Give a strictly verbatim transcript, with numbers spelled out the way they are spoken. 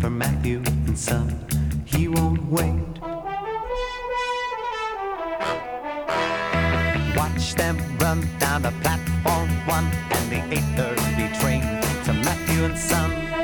for Matthew and Son. He won't wait. Watch them run down to platform one and the eight thirty train to Matthew and Son.